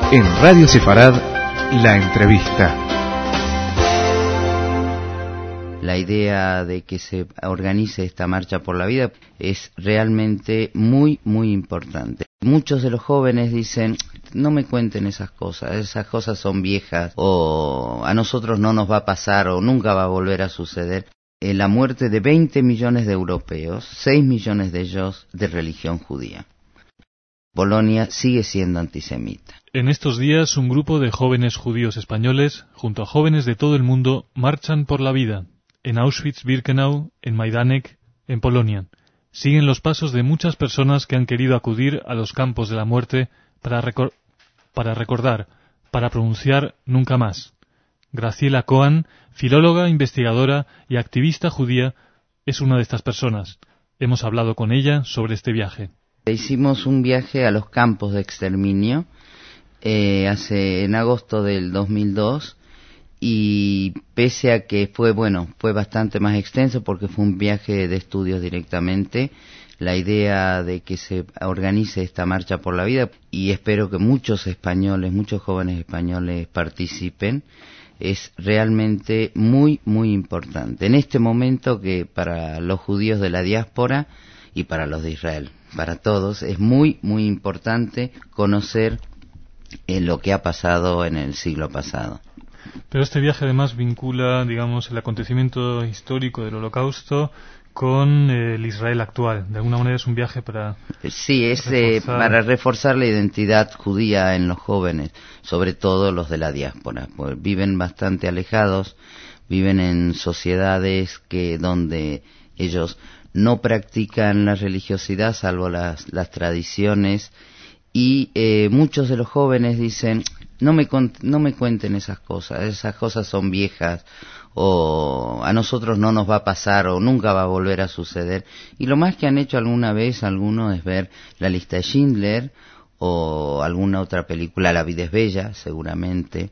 En Radio Sefarad, la entrevista. La idea de que se organice esta marcha por la vida es realmente muy, muy importante. Muchos de los jóvenes dicen, no me cuenten esas cosas son viejas, o a nosotros no nos va a pasar, o nunca va a volver a suceder. La muerte de 20 millones de europeos, 6 millones de ellos de religión judía. Polonia sigue siendo antisemita. En estos días, un grupo de jóvenes judíos españoles, junto a jóvenes de todo el mundo, marchan por la vida. En Auschwitz-Birkenau, en Majdanek, en Polonia. Siguen los pasos de muchas personas que han querido acudir a los campos de la muerte para recordar, para pronunciar nunca más. Graciela Cohen, filóloga, investigadora y activista judía, es una de estas personas. Hemos hablado con ella sobre este viaje. Hicimos un viaje a los campos de exterminio en agosto del 2002, y pese a que fue bastante más extenso porque fue un viaje de estudios directamente, la idea de que se organice esta marcha por la vida, y espero que muchos jóvenes españoles participen, es realmente muy, muy importante. En este momento que para los judíos de la diáspora y para los de Israel, para todos, es muy, muy importante conocer lo que ha pasado en el siglo pasado. Pero este viaje además vincula, digamos, el acontecimiento histórico del Holocausto con el Israel actual. De alguna manera es un viaje para... Sí, para reforzar la identidad judía en los jóvenes, sobre todo los de la diáspora, pues viven bastante alejados, viven en sociedades donde ellos no practican la religiosidad salvo las tradiciones, y muchos de los jóvenes dicen, no me cuenten esas cosas son viejas, o a nosotros no nos va a pasar, o nunca va a volver a suceder. Y lo más que han hecho alguna vez algunos es ver La lista de Schindler o alguna otra película. La vida es bella, seguramente,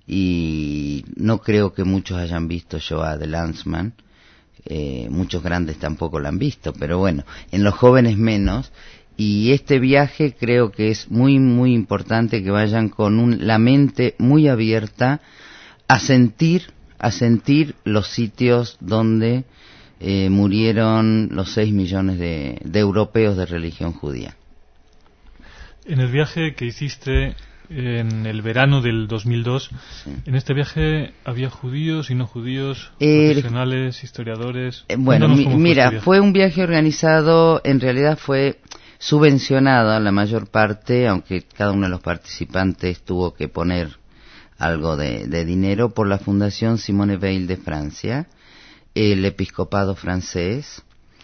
y no creo que muchos hayan visto Shoah de Lanzmann. Muchos grandes tampoco la han visto, pero bueno, en los jóvenes menos. Y este viaje creo que es muy, muy importante que vayan con la mente muy abierta a sentir los sitios donde murieron los 6 millones de europeos de religión judía. En el viaje que hiciste en el verano del 2002, sí. En este viaje había judíos y no judíos, profesionales, historiadores. Bueno, fue un viaje organizado, en realidad fue subvencionada la mayor parte, aunque cada uno de los participantes tuvo que poner algo de dinero, por la Fundación Simone Weil de Francia, el episcopado francés,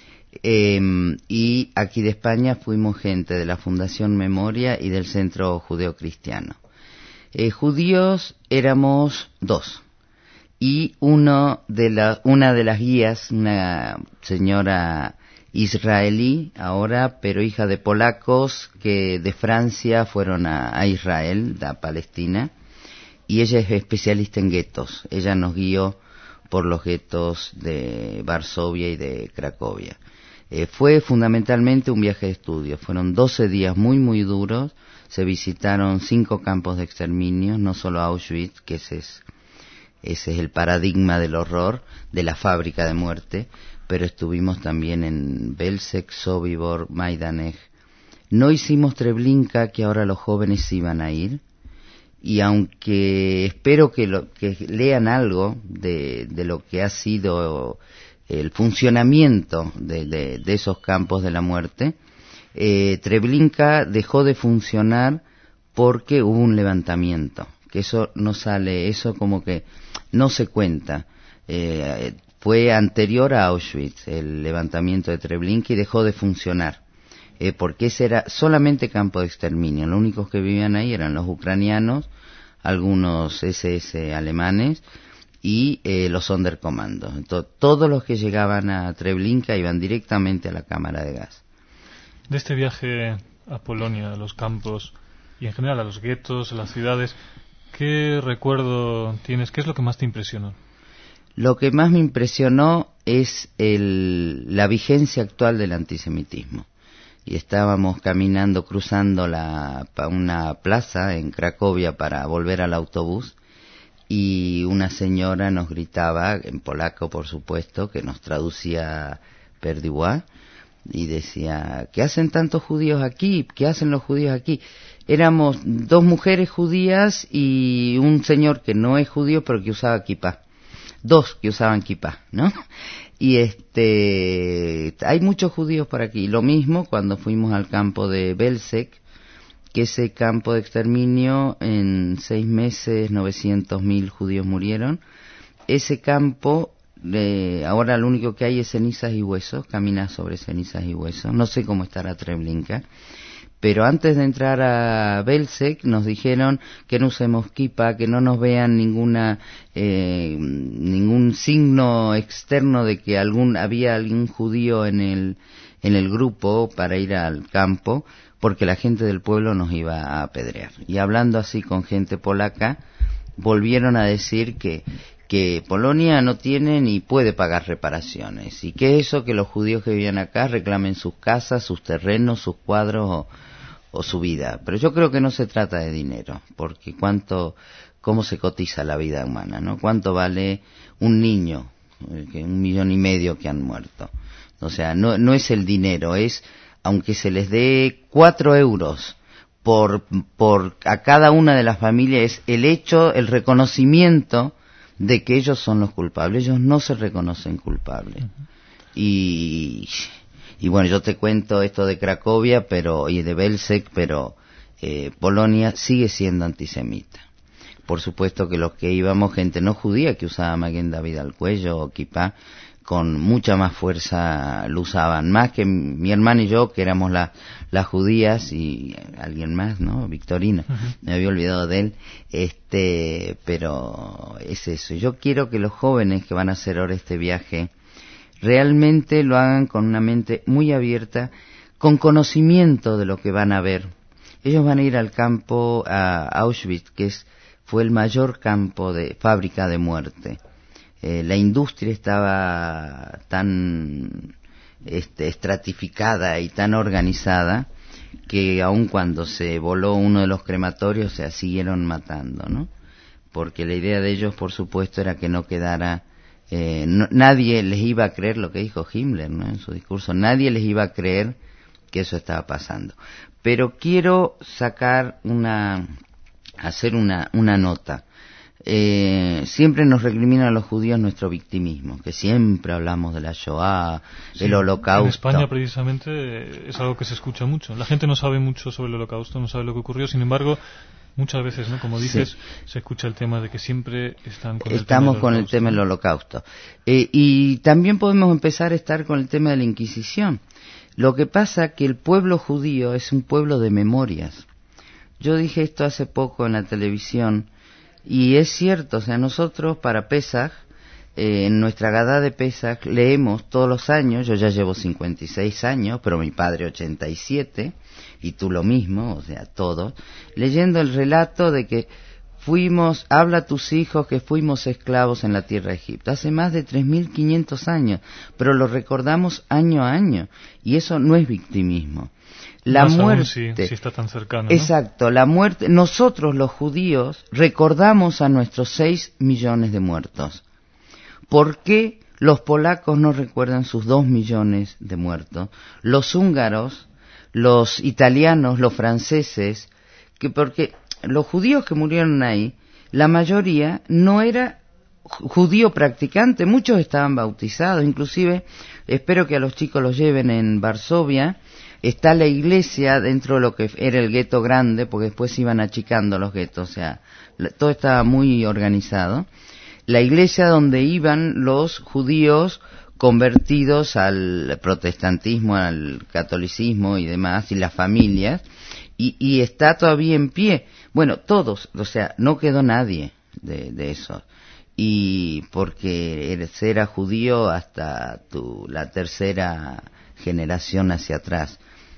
y aquí de España fuimos gente de la Fundación Memoria y del Centro Judeo-Cristiano. Judíos éramos 2, y una de las guías, una señora israelí ahora, pero hija de polacos que de Francia fueron a Israel, a Palestina, y ella es especialista en guetos. Ella nos guió por los guetos de Varsovia y de Cracovia. Fue fundamentalmente un viaje de estudio. Fueron 12 días muy, muy duros. Se visitaron 5 campos de exterminio, no solo Auschwitz, que ese es el paradigma del horror, de la fábrica de muerte, pero estuvimos también en Belzec, Sobibor, Majdanek. No hicimos Treblinka, que ahora los jóvenes iban a ir, y aunque espero que lean algo de lo que ha sido el funcionamiento de esos campos de la muerte, Treblinka dejó de funcionar porque hubo un levantamiento, que eso no sale, eso como que no se cuenta. Fue anterior a Auschwitz, el levantamiento de Treblinka, y dejó de funcionar, porque ese era solamente campo de exterminio. Los únicos que vivían ahí eran los ucranianos, algunos SS alemanes y los Sonderkommando. Entonces, todos los que llegaban a Treblinka iban directamente a la cámara de gas. De este viaje a Polonia, a los campos y en general a los guetos, a las ciudades, ¿qué recuerdo tienes? ¿Qué es lo que más te impresionó? Lo que más me impresionó es la vigencia actual del antisemitismo. y estábamos caminando, cruzando una plaza en Cracovia para volver al autobús, y una señora nos gritaba, en polaco por supuesto, que nos traducía Perdiwa, y decía: ¿qué hacen tantos judíos aquí? ¿Qué hacen los judíos aquí? Éramos 2 mujeres judías y un señor que no es judío pero que usaba kipá. 2 que usaban kipá, ¿no? Y hay muchos judíos por aquí. Lo mismo cuando fuimos al campo de Belzec, que ese campo de exterminio, en 6 meses 900.000 judíos murieron. Ese campo, ahora lo único que hay es cenizas y huesos, caminas sobre cenizas y huesos. No sé cómo estará Treblinka, pero antes de entrar a Belzec nos dijeron que no usemos kippah, que no nos vean ningún signo externo de que había algún judío en el grupo para ir al campo, porque la gente del pueblo nos iba a apedrear. Y hablando así con gente polaca, volvieron a decir que Polonia no tiene ni puede pagar reparaciones, y que eso, que los judíos que vivían acá reclamen sus casas, sus terrenos, sus cuadros o su vida. Pero yo creo que no se trata de dinero, porque cómo se cotiza la vida humana, ¿no? ¿Cuánto vale un niño? 1,5 millones que han muerto. O sea, no es el dinero, es, aunque se les dé 4 euros a cada una de las familias, es el hecho, el reconocimiento de que ellos son los culpables. Ellos no se reconocen culpables. Y bueno, yo te cuento esto de Cracovia y de Belzec, pero Polonia sigue siendo antisemita. Por supuesto que los que íbamos, gente no judía que usaba Maguen David al cuello o kipá, con mucha más fuerza lo usaban, más que mi hermana y yo, que éramos las judías, y alguien más, ¿no? Victorino, me había olvidado de él, pero es eso. Yo quiero que los jóvenes que van a hacer ahora este viaje realmente lo hagan con una mente muy abierta, con conocimiento de lo que van a ver. Ellos van a ir al campo, a Auschwitz, fue el mayor campo de fábrica de muerte. La industria estaba tan estratificada y tan organizada que aun cuando se voló uno de los crematorios, se siguieron matando, ¿no? Porque la idea de ellos, por supuesto, era que no quedara... nadie les iba a creer lo que dijo Himmler, ¿no? En su discurso, nadie les iba a creer que eso estaba pasando. Pero quiero hacer una nota. Siempre nos recriminan a los judíos nuestro victimismo, que siempre hablamos de la Shoah, sí, el Holocausto. En España precisamente es algo que se escucha mucho. La gente no sabe mucho sobre el Holocausto, no sabe lo que ocurrió, sin embargo, muchas veces, ¿no? Como dices, sí, se escucha el tema de que siempre estamos con el tema del Holocausto. Y también podemos empezar a estar con el tema de la Inquisición. Lo que pasa que el pueblo judío es un pueblo de memorias. Yo dije esto hace poco en la televisión, y es cierto. O sea, nosotros para Pesaj, en nuestra Gadá de Pesaj, leemos todos los años. Yo ya llevo 56 años, pero mi padre 87, y tú lo mismo, o sea, todos, leyendo el relato de que habla a tus hijos que fuimos esclavos en la tierra de Egipto, hace más de 3.500 años, pero lo recordamos año a año, y eso no es victimismo. La más muerte, aún si está tan cercano, ¿no? Exacto, la muerte. Nosotros los judíos recordamos a nuestros 6 millones de muertos. ¿Por qué los polacos no recuerdan sus 2 millones de muertos? Los húngaros, los italianos, los franceses, porque los judíos que murieron ahí, la mayoría no era judío practicante, muchos estaban bautizados. Inclusive, espero que a los chicos los lleven en Varsovia. Está la iglesia dentro de lo que era el gueto grande, porque después se iban achicando los guetos, o sea, todo estaba muy organizado. La iglesia donde iban los judíos convertidos al protestantismo, al catolicismo y demás, y las familias, y está todavía en pie. Bueno, todos, o sea, no quedó nadie de eso. Y porque era judío hasta la tercera generación hacia atrás.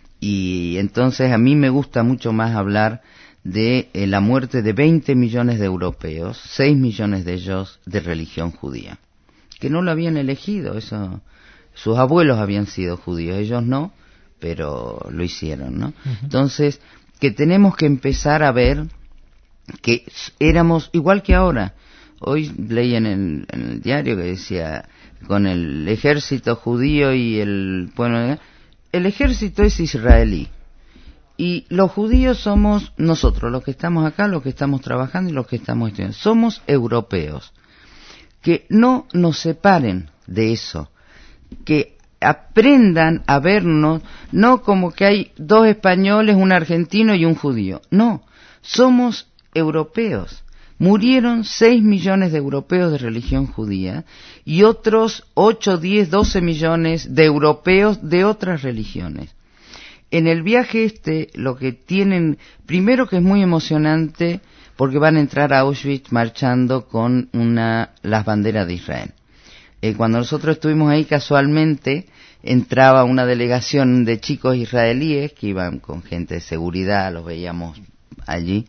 Y entonces a mí me gusta mucho más hablar de la muerte de 20 millones de europeos, 6 millones de ellos de religión judía, que no lo habían elegido, sus abuelos habían sido judíos, ellos no, pero lo hicieron, ¿no? Entonces, que tenemos que empezar a ver que éramos igual que ahora. Hoy leí en el diario que decía, con el ejército judío y el ejército es israelí. Y los judíos somos nosotros, los que estamos acá, los que estamos trabajando y los que estamos estudiando. Somos europeos. Que no nos separen de eso. Que aprendan a vernos, no como que hay dos españoles, un argentino y un judío. No, somos europeos. Murieron 6 millones de europeos de religión judía y otros 8, 10, 12 millones de europeos de otras religiones. En el viaje lo que tienen, primero que es muy emocionante, porque van a entrar a Auschwitz marchando con las banderas de Israel. Cuando nosotros estuvimos ahí, casualmente entraba una delegación de chicos israelíes que iban con gente de seguridad, los veíamos allí,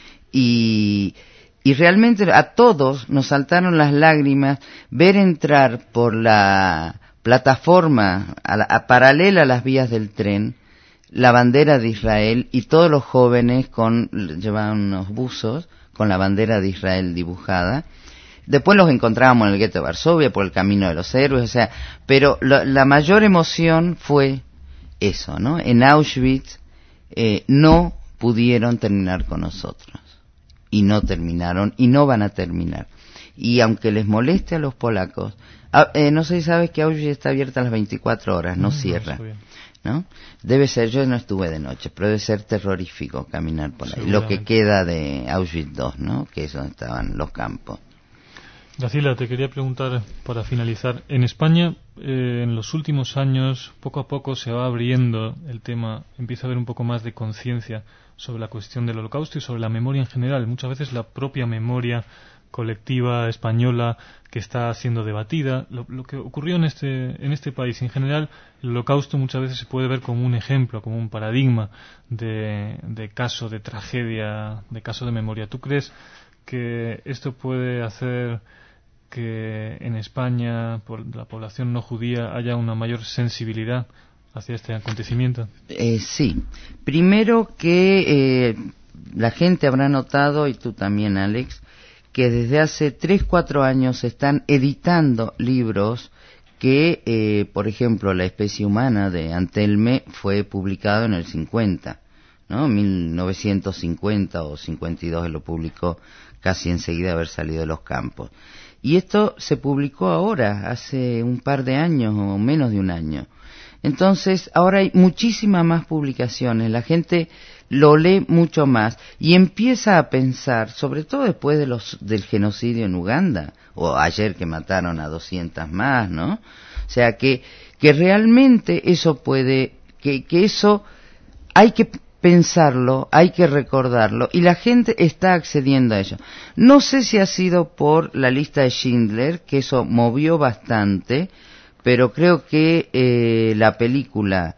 y realmente a todos nos saltaron las lágrimas ver entrar por la plataforma paralela a las vías del tren la bandera de Israel, y todos los jóvenes llevaban unos buzos con la bandera de Israel dibujada. Después los encontrábamos en el gueto de Varsovia por el camino de los héroes, pero la mayor emoción fue eso, ¿no? En Auschwitz no pudieron terminar con nosotros, y no terminaron, y no van a terminar. Y aunque les moleste a los polacos, no sé si sabes que Auschwitz está abierta a las 24 horas, no cierra. ¿No? Debe ser, yo no estuve de noche, pero debe ser terrorífico caminar por ahí. Lo que queda de Auschwitz II, ¿no? Que es donde estaban los campos. Graciela, te quería preguntar para finalizar. En España, en los últimos años, poco a poco se va abriendo el tema, empieza a haber un poco más de conciencia sobre la cuestión del Holocausto y sobre la memoria en general. Muchas veces la propia memoria colectiva española que está siendo debatida. Lo que ocurrió en este país en general, el Holocausto muchas veces se puede ver como un ejemplo, como un paradigma de caso de tragedia, de caso de memoria. ¿Tú crees que esto puede hacer que en España, por la población no judía, haya una mayor sensibilidad hacia este acontecimiento? Sí. Primero que la gente habrá notado, y tú también, Alex, que desde hace 3-4 años se están editando libros que, por ejemplo, La especie humana de Antelme fue publicado en el 50, ¿no? 1950 o 52 él lo publicó casi enseguida de haber salido de los campos. Y esto se publicó ahora, hace un par de años o menos de un año. Entonces, ahora hay muchísimas más publicaciones, la gente lo lee mucho más y empieza a pensar, sobre todo después del genocidio en Uganda, o ayer que mataron a 200 más, ¿no? O sea, que realmente eso puede, que eso hay que pensarlo, hay que recordarlo, y la gente está accediendo a ello. No sé si ha sido por la lista de Schindler, que eso movió bastante, pero creo que la película,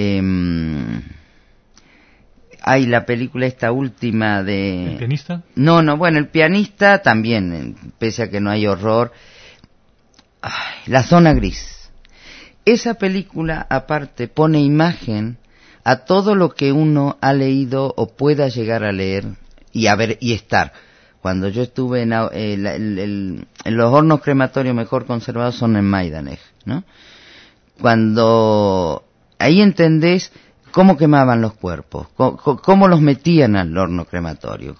la película esta última de... ¿El pianista? No, bueno, el pianista también, pese a que no hay horror. La zona gris. Esa película, aparte, pone imagen a todo lo que uno ha leído o pueda llegar a leer y a ver y estar. Cuando yo estuve en los hornos crematorios mejor conservados son en Majdanek, ¿no? Cuando ahí entendés cómo quemaban los cuerpos, cómo los metían al horno crematorio,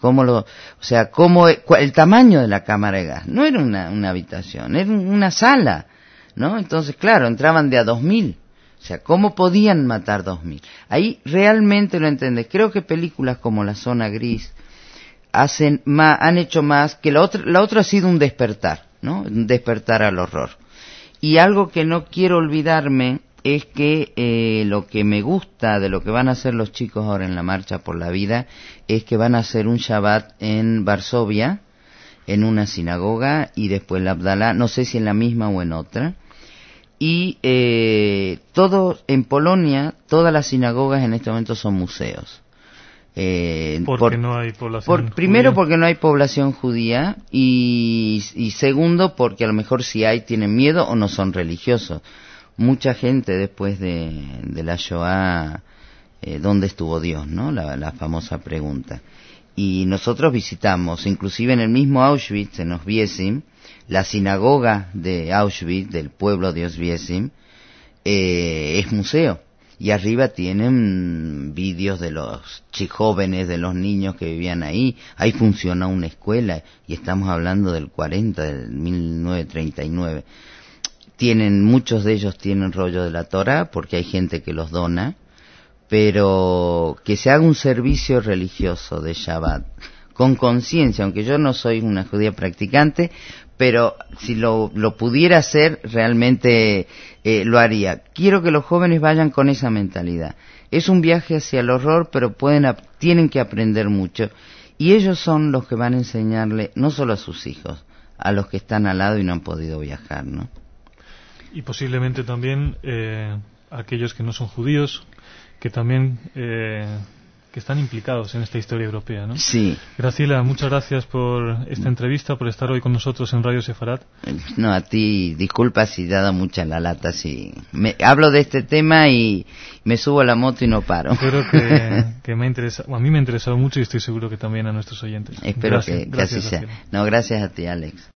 el tamaño de la cámara de gas. No era una habitación, era una sala, ¿no? Entonces, claro, entraban de a 2.000. O sea, ¿cómo podían matar 2.000? Ahí realmente lo entendés. Creo que películas como La zona gris han hecho más que la otra ha sido un despertar, ¿no? Un despertar al horror. Y algo que no quiero olvidarme es que lo que me gusta de lo que van a hacer los chicos ahora en la Marcha por la Vida es que van a hacer un Shabbat en Varsovia, en una sinagoga, y después la Abdalá, no sé si en la misma o en otra. Y en Polonia, todas las sinagogas en este momento son museos. No hay población primero judía. Porque no hay población judía y segundo porque a lo mejor si hay tienen miedo o no son religiosos. mucha gente después de la Shoah, ¿dónde estuvo Dios?, ¿no? La famosa pregunta. Y nosotros visitamos, inclusive en el mismo Auschwitz, en Oswiecim, la sinagoga de Auschwitz, del pueblo de Oswiecim, es museo. Y arriba tienen vídeos de los jóvenes, de los niños que vivían ahí. Ahí funciona una escuela, y estamos hablando del 40, del 1939. Muchos de ellos tienen rollo de la Torá, porque hay gente que los dona, pero que se haga un servicio religioso de Shabbat, con conciencia, aunque yo no soy una judía practicante, pero si lo pudiera hacer, realmente lo haría. Quiero que los jóvenes vayan con esa mentalidad. Es un viaje hacia el horror, pero tienen que aprender mucho. Y ellos son los que van a enseñarle, no solo a sus hijos, a los que están al lado y no han podido viajar, ¿no? Y posiblemente también aquellos que no son judíos, que también que están implicados en esta historia europea, ¿no? Sí. Graciela, muchas gracias por esta entrevista, por estar hoy con nosotros en Radio Sefarad. No, a ti, disculpa si he dado mucha la lata, si hablo de este tema y me subo a la moto y no paro. Espero que a mí me ha interesado mucho, y estoy seguro que también a nuestros oyentes. Espero que gracias, así sea. Graciela. No, gracias a ti, Alex.